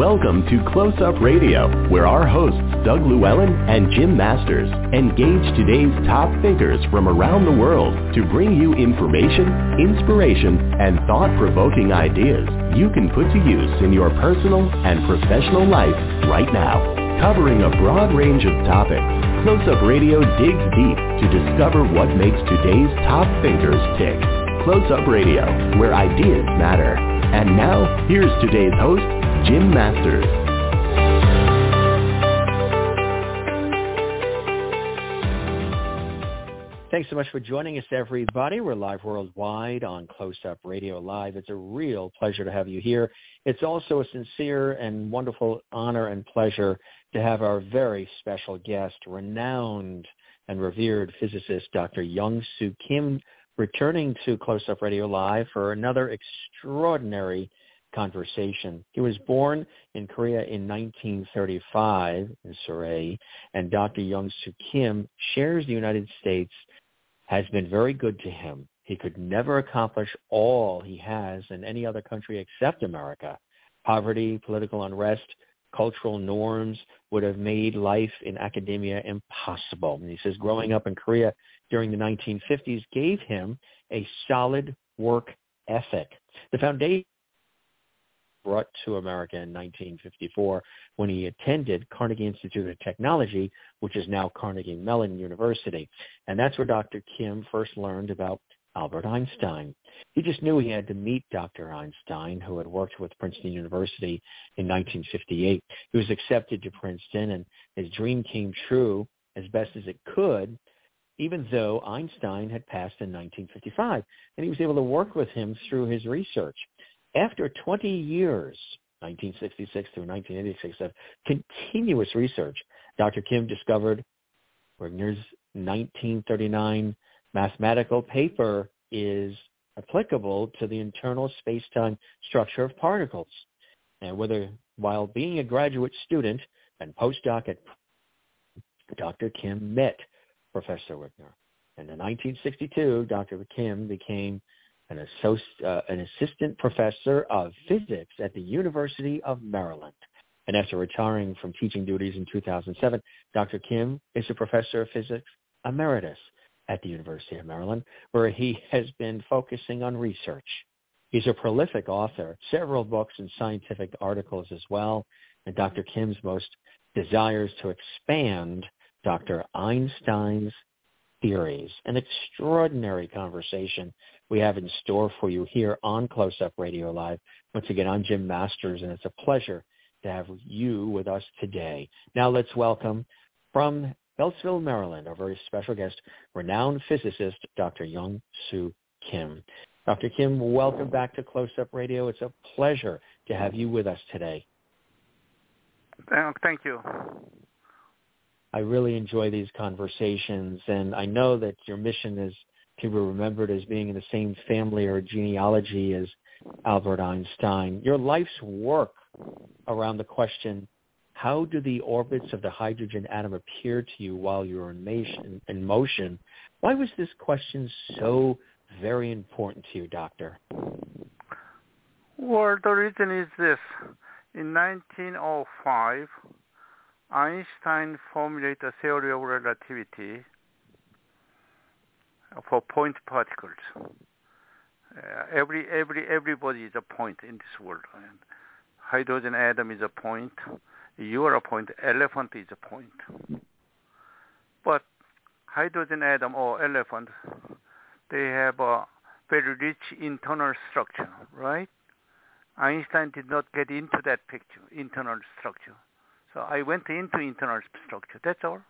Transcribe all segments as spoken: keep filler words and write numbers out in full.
Welcome to Close Up Radio, where our hosts Doug Llewellyn and Jim Masters engage today's top thinkers from around the world to bring you information, inspiration, and thought-provoking ideas you can put to use in your personal and professional life right now. Covering a broad range of topics, Close Up Radio digs deep to discover what makes today's top thinkers tick. Close Up Radio, where ideas matter. And now, here's today's host, Jim Masters. Thanks so much for joining us, everybody. We're live worldwide on Close Up Radio Live. It's a real pleasure to have you here. It's also a sincere and wonderful honor and pleasure to have our very special guest, renowned and revered physicist, Doctor Young-Soo Kim, returning to Close Up Radio Live for another extraordinary conversation. He was born in Korea in nineteen thirty-five in Surrey, and Doctor Young-Soo Kim shares the United States has been very good to him. He could never accomplish all he has in any other country except America. Poverty, political unrest, cultural norms would have made life in academia impossible. And he says growing up in Korea during the nineteen fifties gave him a solid work ethic. The foundation brought to America in nineteen fifty-four when he attended Carnegie Institute of Technology, which is now Carnegie Mellon University. And that's where Doctor Kim first learned about Albert Einstein. He just knew he had to meet Doctor Einstein, who had worked with Princeton University in nineteen fifty-eight. He was accepted to Princeton, and his dream came true as best as it could, even though Einstein had passed in nineteen fifty-five, and he was able to work with him through his research. After twenty years, nineteen sixty-six through nineteen eighty-six, of continuous research, Doctor Kim discovered Wigner's nineteen thirty-nine mathematical paper is applicable to the internal space-time structure of particles. And whether while being a graduate student and postdoc at Doctor Kim met Professor Wigner. And in nineteen sixty-two, Doctor Kim became An, associ- uh, an assistant professor of physics at the University of Maryland. And after retiring from teaching duties in two thousand seven, Doctor Kim is a professor of physics emeritus at the University of Maryland, where he has been focusing on research. He's a prolific author, several books and scientific articles as well, and Doctor Kim's most desires to expand Doctor Einstein's theories. An extraordinary conversation we have in store for you here on Close Up Radio Live. Once again, I'm Jim Masters, and it's a pleasure to have you with us today. Now let's welcome from Beltsville, Maryland, our very special guest, renowned physicist, Doctor Young-Soo Kim. Doctor Kim, welcome back to Close Up Radio. It's a pleasure to have you with us today. Thank you. I really enjoy these conversations, and I know that your mission is to be remembered as being in the same family or genealogy as Albert Einstein. Your life's work around the question, how do the orbits of the hydrogen atom appear to you while you're in motion? In motion? Why was this question so very important to you, Doctor? Well, the reason is this. In nineteen oh five, Einstein formulated a theory of relativity for point particles. Uh, every every everybody is a point in this world. And hydrogen atom is a point. You are a point. Elephant is a point. But hydrogen atom or elephant, they have a very rich internal structure, right? Einstein did not get into that picture, internal structure. So I went into internal structure. That's all.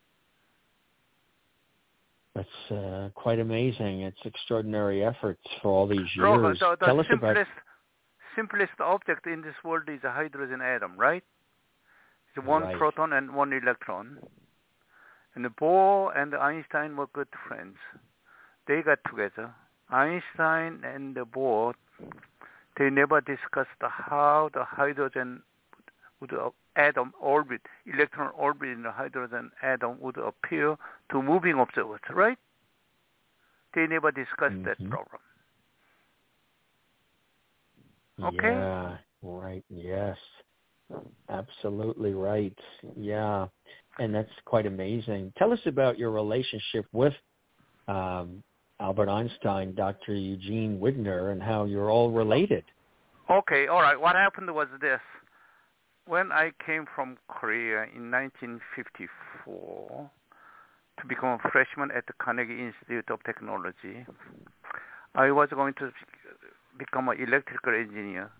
That's uh, quite amazing. It's extraordinary efforts for all these years. Robert, the, the Tell us simplest, about... simplest object in this world is a hydrogen atom, right? It's one right. proton and one electron. And the Bohr and Einstein were good friends. They got together. Einstein and the Bohr, they never discussed how the hydrogen would atom orbit, electron orbit in the hydrogen atom would appear to moving observers, right? They never discussed mm-hmm. that problem. Okay? Yeah, right, yes. Absolutely right. Yeah, and that's quite amazing. Tell us about your relationship with um, Albert Einstein, Doctor Eugene Wigner, and how you're all related. Okay, all right. What happened was this. When I came from Korea in nineteen fifty-four to become a freshman at the Carnegie Institute of Technology, I was going to become an electrical engineer.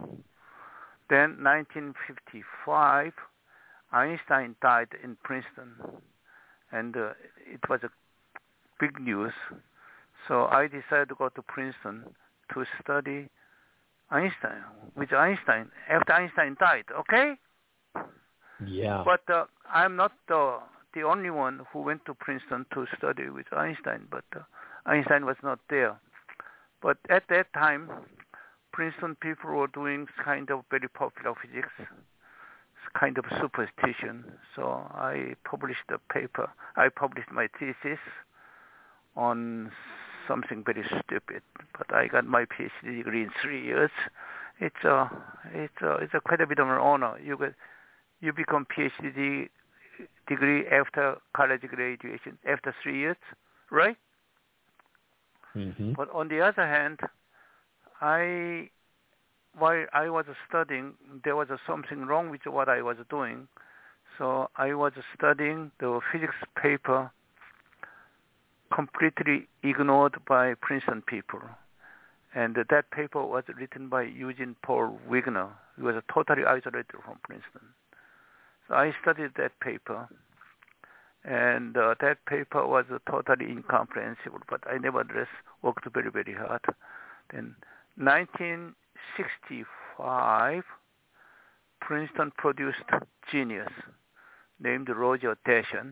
Then nineteen fifty-five, Einstein died in Princeton, and uh, it was a big news. So I decided to go to Princeton to study Einstein, with Einstein, after Einstein died, okay? Yeah. But uh, I'm not the, the only one who went to Princeton to study with Einstein, but uh, Einstein was not there. But at that time, Princeton people were doing kind of very popular physics, kind of superstition. So I published a paper. I published my thesis on something very stupid, but I got my PhD degree in three years. It's a, it's a, it's a quite a bit of an honor. You get, you become PhD degree after college graduation, after three years, right? Mm-hmm. But on the other hand, I, while I was studying, there was something wrong with what I was doing. So I was studying the physics paper completely ignored by Princeton people. And uh, that paper was written by Eugene Paul Wigner. He was totally isolated from Princeton. So I studied that paper, and uh, that paper was uh, totally incomprehensible, but I nevertheless worked very, very hard. Then nineteen sixty-five, Princeton produced genius named Roger Deschen.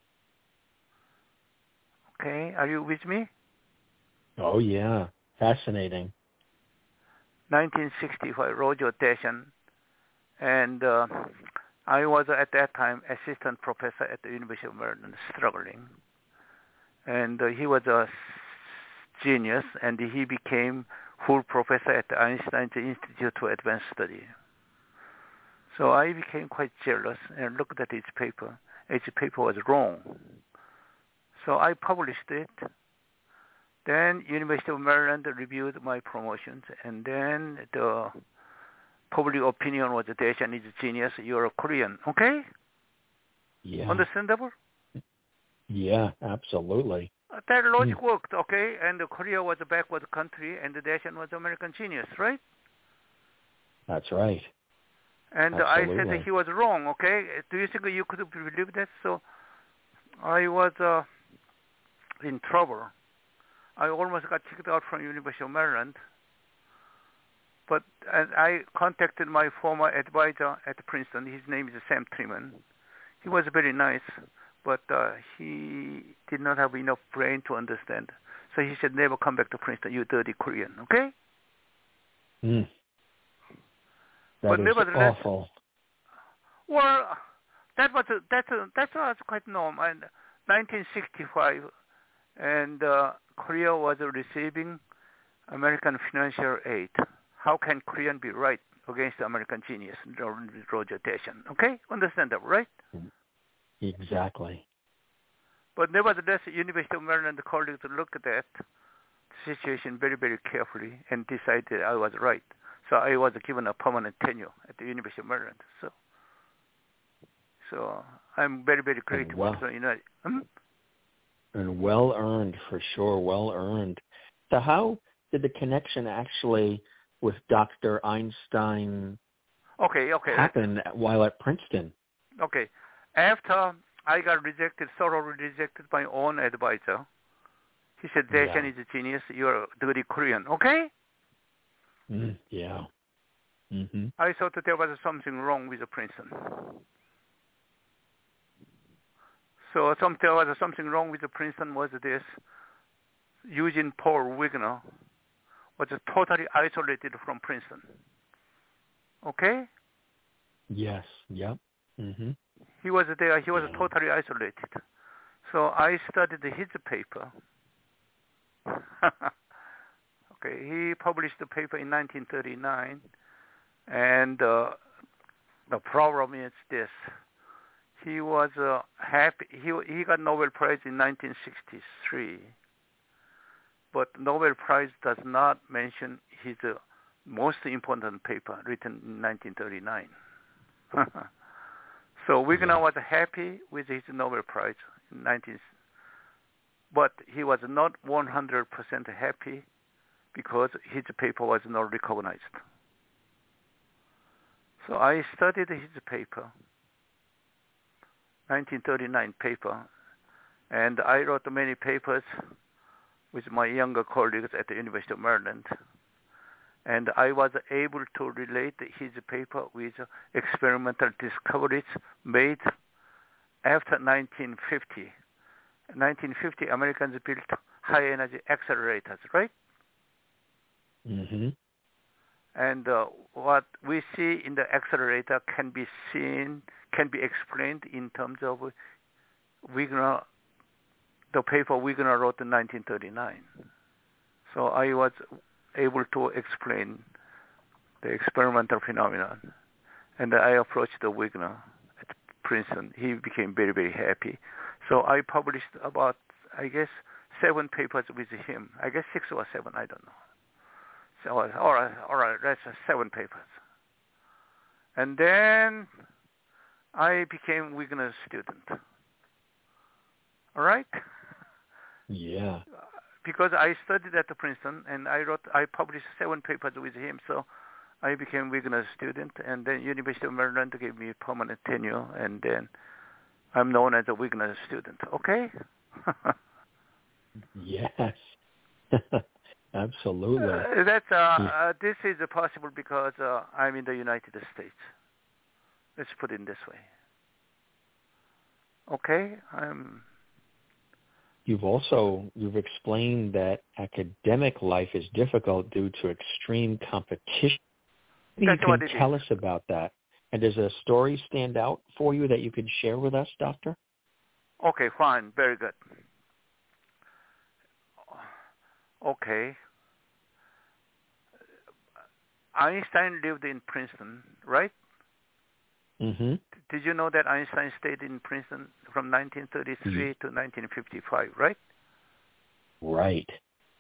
Okay, are you with me? Oh, yeah. Fascinating. nineteen sixty-five, Roger Deschen. And uh, I was at that time assistant professor at the University of Maryland, struggling. And uh, he was a genius, and he became full professor at the Einstein Institute for Advanced Study. So I became quite jealous and looked at his paper. His paper was wrong. So I published it. Then University of Maryland reviewed my promotions, and then the public opinion was Deschen is a genius. You're a Korean, okay? Yeah. Understandable? Yeah, absolutely. Uh, that logic mm. worked, okay? And Korea was a backward country, and Deschen was American genius, right? That's right. And absolutely. I said that he was wrong, okay? Do you think you could believe that? So I was uh, in trouble. I almost got kicked out from University of Maryland. But and I contacted my former advisor at Princeton. His name is Sam Treman. He was very nice, but uh, he did not have enough brain to understand. So he said, never come back to Princeton, you dirty Korean, okay? Mm. That but is nevertheless, awful. Well, that was a, that's a, that was quite normal. And nineteen sixty-five, and uh, Korea was receiving American financial aid. How can Korean be right against the American genius, Roger Deschen? Okay, understand that, right? Exactly. But nevertheless, University of Maryland colleagues looked at that situation very, very carefully and decided I was right. So I was given a permanent tenure at the University of Maryland. So, so I'm very, very grateful. Well, so, you know, hmm? And well earned, for sure, well earned. So how did the connection actually with Doctor Einstein okay, okay. happen while at Princeton? Okay. After I got rejected, thoroughly rejected by my own advisor, he said, Deschen yeah. is a genius, you're a dirty Korean, okay? Mm, yeah. Mm-hmm. I thought that there was something wrong with Princeton. So some, there was something wrong with Princeton was this. Eugene Paul Wigner was totally isolated from Princeton. Okay? Yes. Yep. Mm-hmm. He was there. He was yeah. totally isolated. So I studied his paper. Okay, he published the paper in nineteen thirty-nine, and uh, the problem is this. He was uh, happy. He he got Nobel Prize in nineteen sixty-three, but Nobel Prize does not mention his uh, most important paper written in nineteen thirty-nine. So Wigner was happy with his Nobel Prize in nineteen, but he was not one hundred percent happy because his paper was not recognized. So I studied his paper, nineteen thirty-nine paper, and I wrote many papers with my younger colleagues at the University of Maryland. And I was able to relate his paper with experimental discoveries made after nineteen fifty. In nineteen fifty, Americans built high-energy accelerators, right? Mm-hmm. And uh, what we see in the accelerator can be seen, can be explained in terms of Wigner, the paper Wigner wrote in nineteen thirty-nine. So I was able to explain the experimental phenomenon. And I approached the Wigner at Princeton. He became very, very happy. So I published about, I guess, seven papers with him. I guess six or seven, I don't know. So, all right, all right, that's seven papers. And then I became Wigner's student. All right? Yeah. Because I studied at Princeton and I wrote, I published seven papers with him, so I became Wigner's student, and then University of Maryland gave me permanent tenure, and then I'm known as a Wigner student. Okay? Yes. Absolutely. Uh, that's uh, yeah. uh, this is possible because uh, I'm in the United States. Let's put it this way. Okay, I'm. You've also you've explained that academic life is difficult due to extreme competition. Maybe you can tell us about that. And does a story stand out for you that you could share with us, Doctor? Okay, fine, very good. Okay. Einstein lived in Princeton, right? Mm-hmm. Did you know that Einstein stayed in Princeton from nineteen thirty-three mm-hmm. to nineteen fifty-five, right? Right.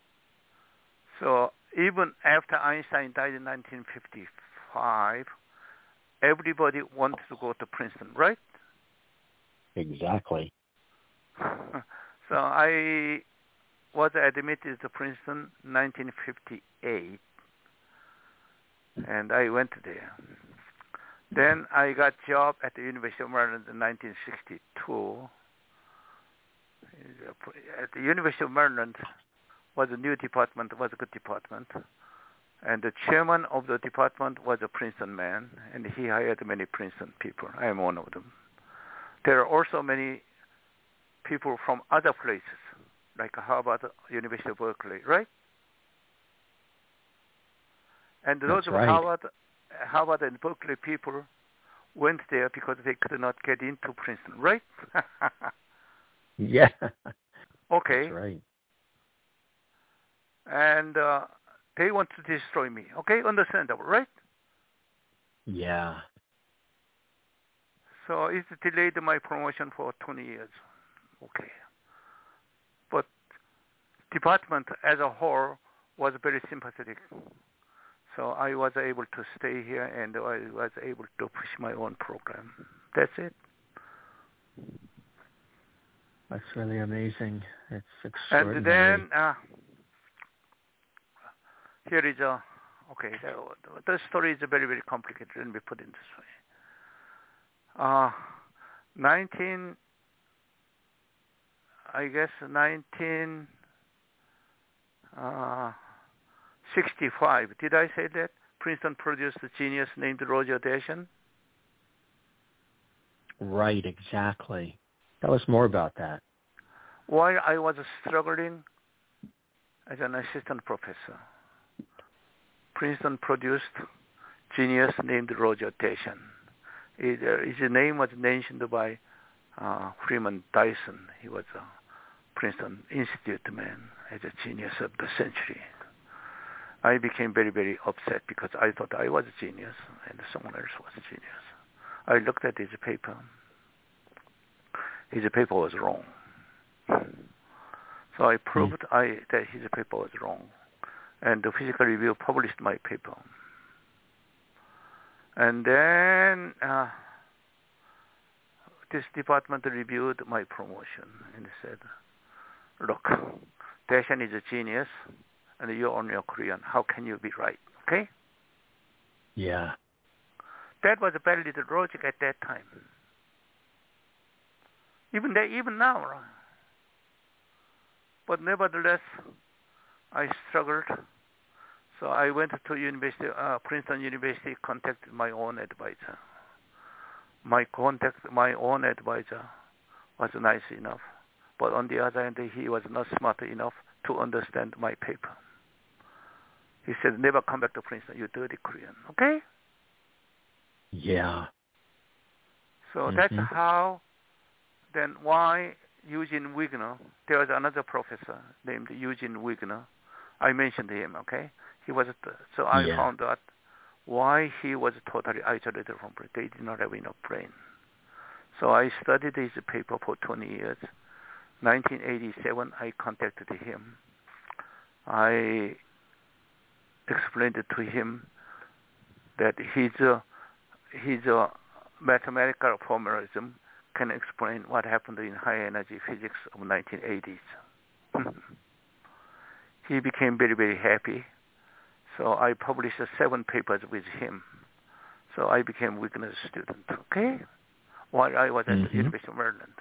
So even after Einstein died in nineteen fifty-five, everybody wanted to go to Princeton, right? Exactly. So I was admitted to Princeton in nineteen fifty-eight, and I went there. Then I got a job at the University of Maryland in nineteen sixty-two. At the University of Maryland was a new department, was a good department. And the chairman of the department was a Princeton man, and he hired many Princeton people. I am one of them. There are also many people from other places, like Harvard, University of Berkeley, right? And those That's of right. Harvard, Harvard and Berkeley people went there because they could not get into Princeton, right? Yeah. Okay. That's right. And uh, they want to destroy me. Okay, understandable, right? Yeah. So it delayed my promotion for twenty years. Okay. But department as a whole was very sympathetic. So I was able to stay here, and I was able to push my own program. That's it. That's really amazing. It's extraordinary. And then uh, here is a, okay, the, the story is very, very complicated. Let me put it this way. Uh, nineteen, I guess nineteen sixty-five. Did I say that? Princeton produced a genius named Roger Deschen. Right, exactly. Tell us more about that. While I was struggling as an assistant professor, Princeton produced genius named Roger Deschen. It, uh, his name was mentioned by uh, Freeman Dyson. He was a Princeton Institute man as a genius of the century. I became very, very upset because I thought I was a genius and someone else was a genius. I looked at his paper. His paper was wrong. So I proved mm. I, that his paper was wrong. And the physical review published my paper. And then uh, this department reviewed my promotion and said, look, Daishan is a genius, and you're only a Korean. How can you be right? Okay? Yeah. That was very little logic at that time. Even there, even now. But nevertheless, I struggled. So I went to university, uh, Princeton University, contacted my own advisor. My contact, my own advisor was nice enough. But on the other hand, he was not smart enough to understand my paper. He said, never come back to Princeton, you dirty Korean, okay? Yeah. So mm-hmm. that's how, then why Eugene Wigner, there was another professor named Eugene Wigner. I mentioned him, okay? He was, so I yeah. found out why he was totally isolated from brain. They did not have enough brain. So I studied his paper for twenty years. nineteen eighty-seven, I contacted him. I explained to him that his, uh, his uh, mathematical formalism can explain what happened in high energy physics of nineteen eighties. He became very, very happy. So I published uh, seven papers with him. So I became Wigner's student, okay? While I was at mm-hmm. the University of Maryland.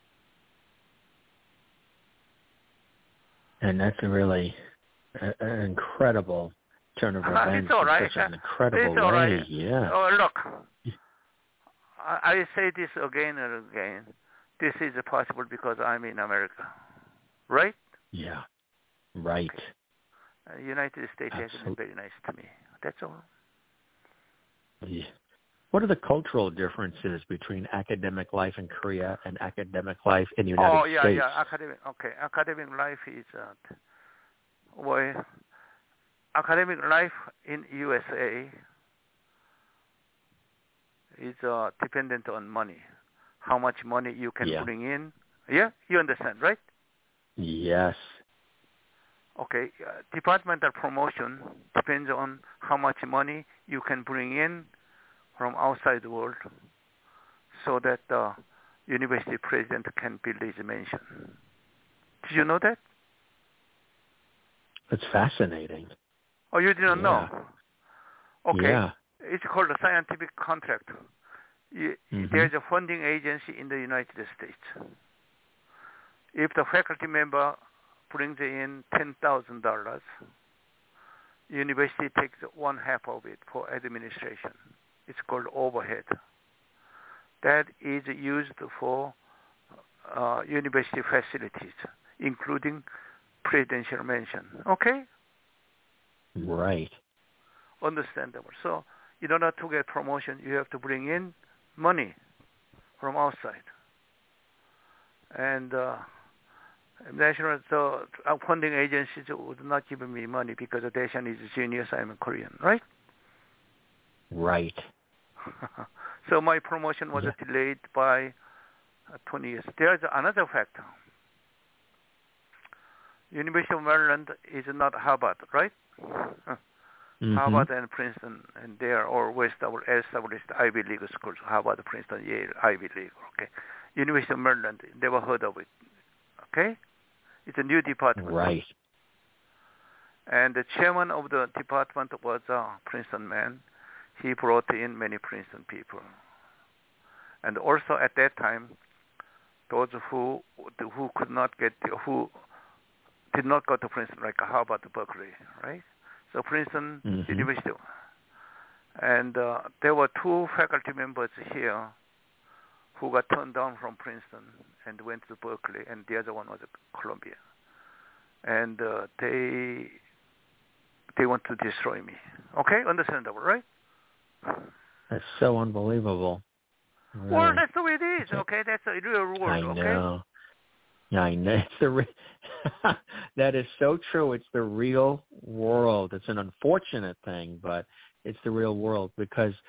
And that's a really uh, an incredible turn of events uh, in right. such an incredible it's way. Right. Yeah. Oh, look, I, I say this again and again. This is possible because I'm in America, right? Yeah, right. Uh, United States Absolutely. has been very nice to me. That's all. Yeah. What are the cultural differences between academic life in Korea and academic life in the United oh, yeah, States? Oh, yeah, academic. Okay, academic life is uh, well, academic life in U S A is uh, dependent on money. How much money you can yeah. bring in. Yeah, you understand, right? Yes. Okay, uh, departmental promotion depends on how much money you can bring in from outside the world so that the university president can build his mansion. Did you know that? It's fascinating. Oh, you didn't yeah. know? Okay. Yeah. It's called a scientific contract. You, mm-hmm. There's a funding agency in the United States. If the faculty member brings in ten thousand dollars, university takes one half of it for administration. It's called overhead. That is used for uh, university facilities, including presidential mansion. Okay? Right. Understandable. So in order to get promotion, you have to bring in money from outside. And uh, national so uh, funding agencies would not give me money because the Daishan is a genius. I'm a Korean, right? Right. So my promotion was yeah. delayed by uh, twenty years. There's another factor. University of Maryland is not Harvard, right? Mm-hmm. Harvard and Princeton, and they are all well-established Ivy League schools. Harvard, Princeton, Yale, Ivy League. Okay. University of Maryland, never heard of it. Okay? It's a new department. Right. And the chairman of the department was a Princeton man. He brought in many Princeton people. And also at that time, those who who could not get, who did not go to Princeton, like Harvard, Berkeley, right? So Princeton mm-hmm. University. And uh, there were two faculty members here who got turned down from Princeton and went to Berkeley, and the other one was at Columbia. And uh, they they want to destroy me. Okay, understandable, right? That's so unbelievable. Really. Well, that's the way it is. Okay, that's a real world. I okay? know. I know. It's the re- that is so true. It's the real world. It's an unfortunate thing, but it's the real world because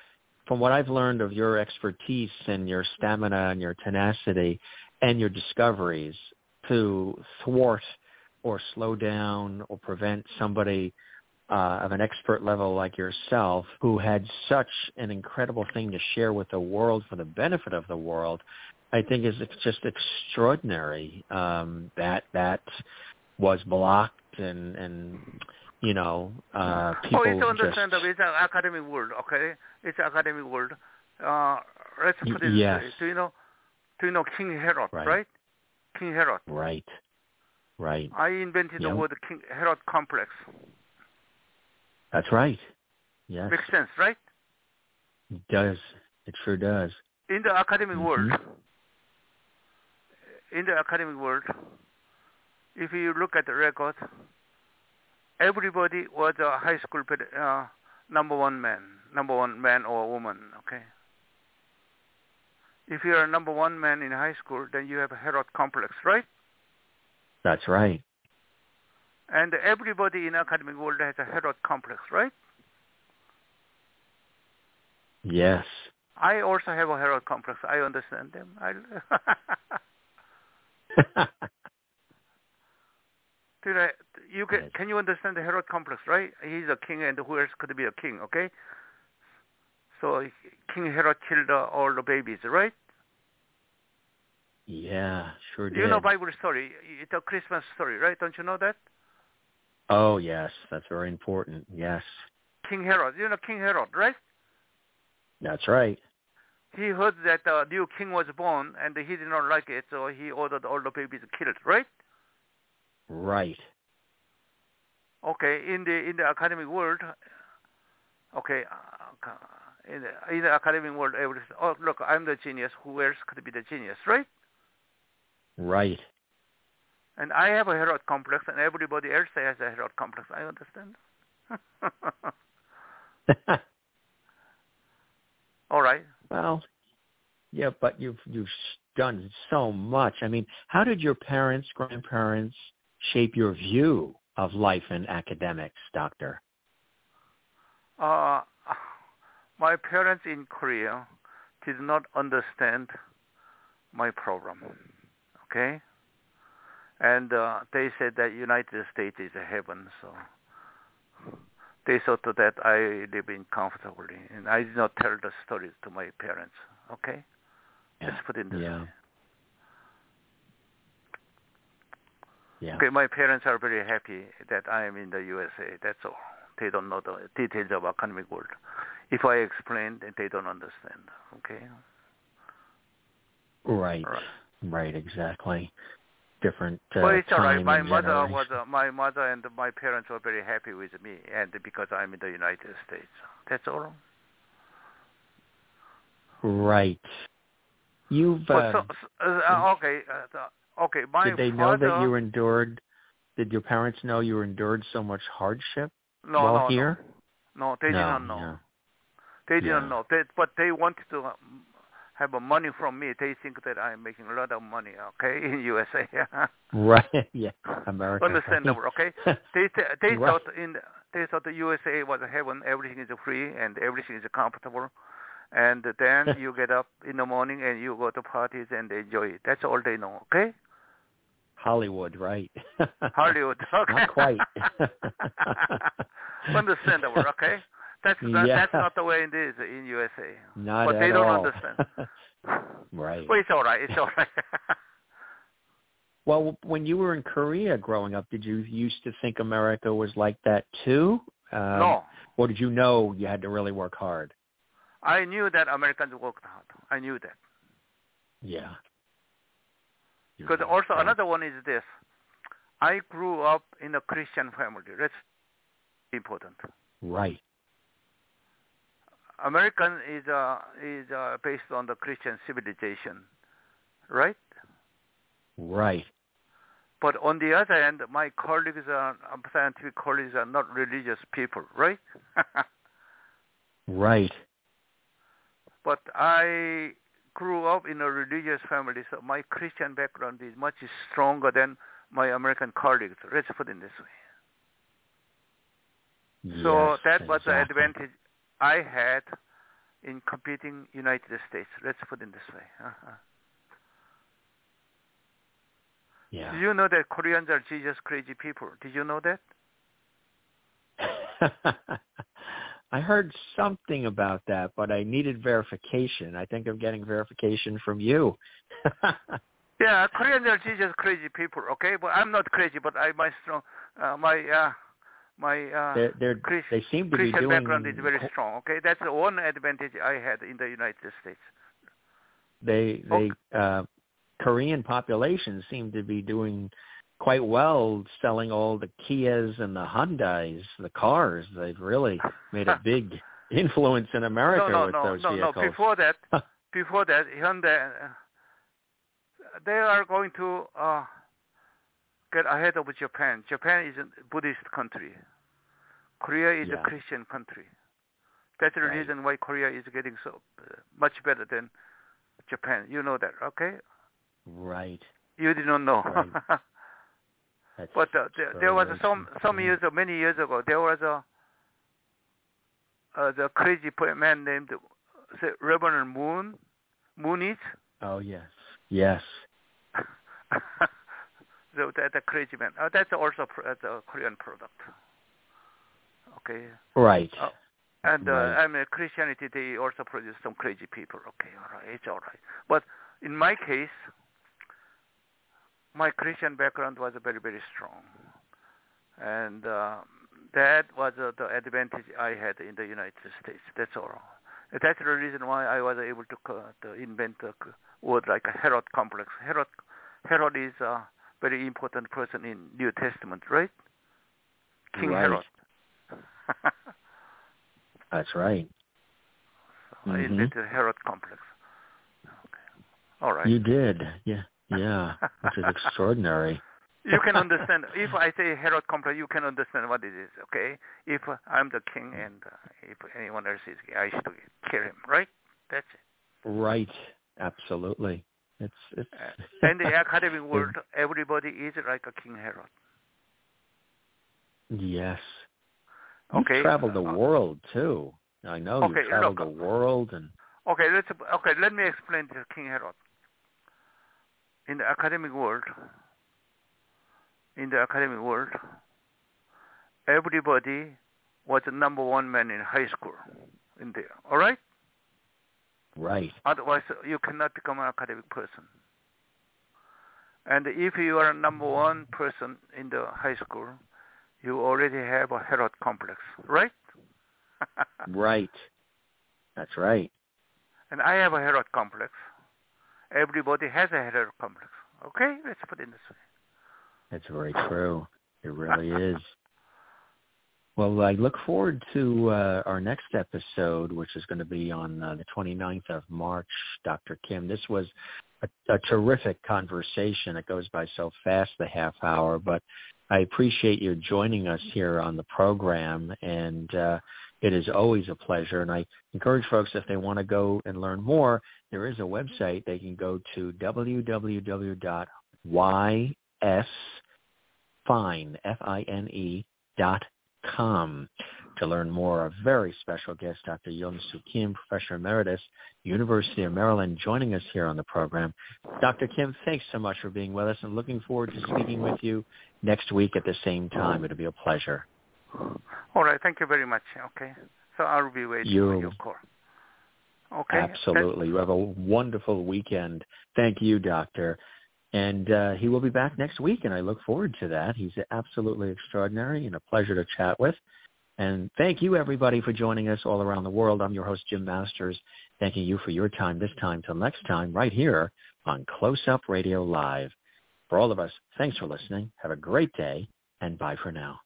from what I've learned of your expertise and your stamina and your tenacity and your discoveries to thwart or slow down or prevent somebody uh, of an expert level like yourself who had such an incredible thing to share with the world for the benefit of the world, I think is just extraordinary. Um, that that was blocked and, and you know, uh, people oh, it's understandable. just... It's an academic world, okay? It's an academic world. Uh, let's put it yes. this way. Do you know, do you know King Herod, right? right? King Herod. Right, right. I invented yep. the word King Herod complex. That's right. Yes. Makes sense, right? It does. It sure does. In the academic mm-hmm. world, in the academic world, if you look at the record, everybody was a high school uh, number one man, number one man or woman, okay? If you're a number one man in high school, then you have a Herod complex, right? That's right. And everybody in the academic world has a Herod complex, right? Yes. I also have a Herod complex. I understand them. I you can, yes. can you understand the Herod complex, right? He's a king, and who else could be a king, okay? So King Herod killed uh, all the babies, right? Yeah, sure did. You know Bible story. It's a Christmas story, right? Don't you know that? Oh, yes. That's very important. Yes. King Herod. You know King Herod, right? That's right. He heard that a uh, new king was born, and he did not like it, so he ordered all the babies killed, right? Right. Okay, in the in the academic world, okay, uh, in the, in the academic world, every, oh, look, I'm the genius. Who else could be the genius, right? Right. And I have a Herod complex, and everybody else has a Herod complex. I understand. All right. Well, yeah, but you've you've done so much. I mean, how did your parents, grandparents shape your view of life and academics, Doctor? Uh, my parents in Korea did not understand my problem, okay? And uh, they said that United States is a heaven, so they thought that I live in comfortably, and I did not tell the stories to my parents, okay? Yeah. Let's put it this yeah. way. Yeah. Okay, my parents are very happy that I am in the U S A. That's all. They don't know the details of academic world. If I explain, they don't understand. Okay. Right. Right. Right. Exactly. Different. Uh, but it's all right. time My and mother generation. was. Uh, my mother and my parents were very happy with me, and because I'm in the United States. That's all. Right. You've. But Um, so, uh, okay. Uh, okay. My did they father, know that you endured? Did your parents know you endured so much hardship no, while no, here? No. no, they no, did not know. Yeah. They didn't yeah. know. They, but they wanted to have money from me. They think that I'm making a lot of money, okay, in U S A. Right. Yeah. America. Understandable, okay? They they right. thought in they thought the U S A was heaven. Everything is free and everything is comfortable. And then you get up in the morning and you go to parties and enjoy it. That's all they know, okay? Hollywood, right? Hollywood, okay. Not quite. Understandable, okay? That's not, yeah. that's not the way it is in U S A. Not but at they don't all. understand. Right. Well, it's all right. It's all right. Well, when you were in Korea growing up, did you used to think America was like that too? Um, no. Or did you know you had to really work hard? I knew that Americans worked hard. I knew that. Yeah. Because You're also right. another one is this. I grew up in a Christian family. That's important. Right. American is uh, is uh, based on the Christian civilization, right? Right. But on the other hand, my colleagues are scientific colleagues are not religious people, right? Right. But I grew up in a religious family, so my Christian background is much stronger than my American colleagues. Let's put it this way. Yes, so that was exactly. the advantage I had in competing United States. Let's put it this way. Uh-huh. Yeah. Did you know that Koreans are Jesus crazy people? Did you know that? I heard something about that, but I needed verification. I think I'm getting verification from you. Yeah, Koreans are Jesus crazy people. Okay, but I'm not crazy, but I my strong uh, my uh, my uh, they're, they're, Christ, they seem to Christian be doing, background is very strong. Okay, that's the one advantage I had in the United States. They they okay. uh, Korean populations seem to be doing quite well, selling all the Kias and the Hyundais, the cars. They've really made a big influence in America no, no, with no, those no, vehicles. No, before that, before that, Hyundai, uh, they are going to uh, get ahead of Japan. Japan is a Buddhist country. Korea is yeah. a Christian country. That's the right. reason why Korea is getting so uh, much better than Japan. You know that, okay? Right. You did not know. Right. But uh, there, there was a, some some years, uh, many years ago, there was a uh, the crazy man named uh, Reverend Moon, Moonies. Oh yes, yes. So that the crazy man. Uh, that's also pr- uh, the Korean product. Okay. Right. Uh, and uh, right. I mean, Christianity, they also produce some crazy people. Okay, all right, it's all right. But in my case, my Christian background was very, very strong. And uh, that was uh, the advantage I had in the United States. That's all. That's the reason why I was able to, uh, to invent a word like a Herod complex. Herod, Herod is a very important person in New Testament, right? King right. Herod. That's right. So mm-hmm. I invented Herod complex. Okay. All right. You did, yeah. Yeah, which is extraordinary. You can understand. If I say Herod complex, you can understand what it is, okay? If uh, I'm the king and uh, if anyone else is king, I should kill him, right? That's it. Right, absolutely. It's it's. Uh, in the academic world, everybody is like a King Herod. Yes. You've okay. traveled the uh, world, too. I know okay, you've traveled look, the world. and. Okay, let's, okay, let me explain to King Herod. In the academic world, in the academic world, everybody was the number one man in high school in there. All right? Right. Otherwise, you cannot become an academic person. And if you are a number one person in the high school, you already have a Herod complex, right? Right. That's right. And I have a Herod complex. Everybody has a Herod complex. Okay? Let's put it this way. That's very true. It really is. Well, I look forward to uh, our next episode, which is going to be on uh, the twenty-ninth of March, Doctor Kim. This was a, a terrific conversation. It goes by so fast, the half hour, but I appreciate you joining us here on the program, and uh, it is always a pleasure. And I encourage folks, if they want to go and learn more, there is a website. They can go to w w w dot y s fine, F I N E, dot com to learn more. Our very special guest, Doctor Young-Soo Kim, Professor Emeritus, University of Maryland, joining us here on the program. Doctor Kim, thanks so much for being with us, and looking forward to speaking with you next week at the same time. It'll be a pleasure. All right. Thank you very much. Okay. So I'll be waiting you, for your call. Okay. Absolutely. You have a wonderful weekend. Thank you, Doctor. And uh, he will be back next week, and I look forward to that. He's absolutely extraordinary and a pleasure to chat with. And thank you, everybody, for joining us all around the world. I'm your host, Jim Masters, thanking you for your time this time. Till next time, right here on Close Up Radio Live. For all of us, thanks for listening. Have a great day, and bye for now.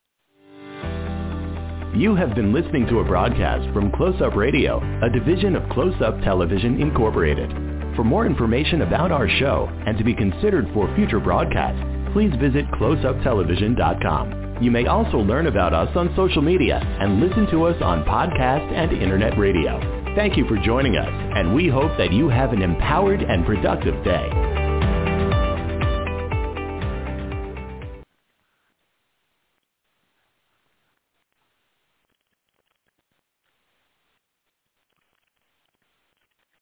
You have been listening to a broadcast from Close Up Radio, a division of Close Up Television Incorporated. For more information about our show and to be considered for future broadcasts, please visit close up television dot com. You may also learn about us on social media and listen to us on podcast and internet radio. Thank you for joining us, and we hope that you have an empowered and productive day.